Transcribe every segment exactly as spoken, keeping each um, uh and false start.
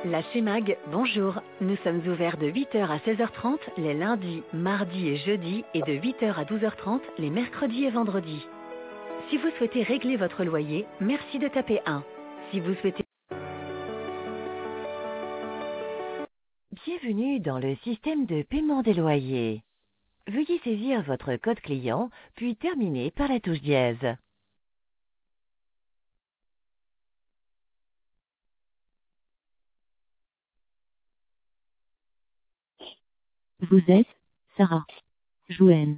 La CEMAG, bonjour. Nous sommes ouverts de huit heures à seize heures trente les lundis, mardis et jeudis et de huit heures à douze heures trente les mercredis et vendredis. Si vous souhaitez régler votre loyer, merci de taper un. Si vous souhaitez... Bienvenue dans le système de paiement des loyers. Veuillez saisir votre code client, puis terminer par la touche dièse. Vous êtes Sarah Jouen.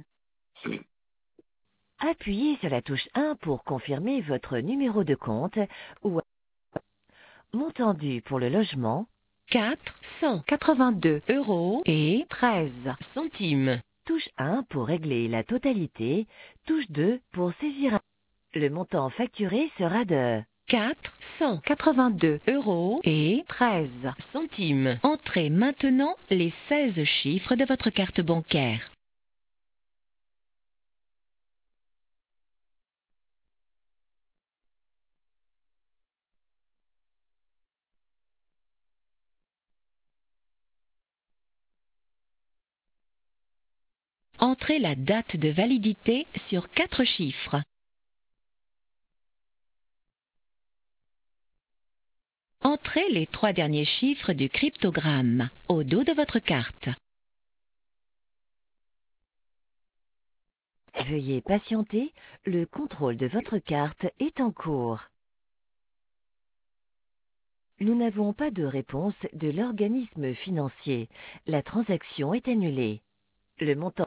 Appuyez sur la touche un pour confirmer votre numéro de compte ou montant dû pour le logement quatre cent quatre-vingt-deux euros et treize centimes. Touche un pour régler la totalité, touche deux pour saisir un... Le montant facturé sera de quatre cent quatre-vingt-deux euros et treize centimes. Entrez maintenant les seize chiffres de votre carte bancaire. Entrez la date de validité sur quatre chiffres. Entrez les trois derniers chiffres du cryptogramme au dos de votre carte. Veuillez patienter, le contrôle de votre carte est en cours. Nous n'avons pas de réponse de l'organisme financier. La transaction est annulée. Le montant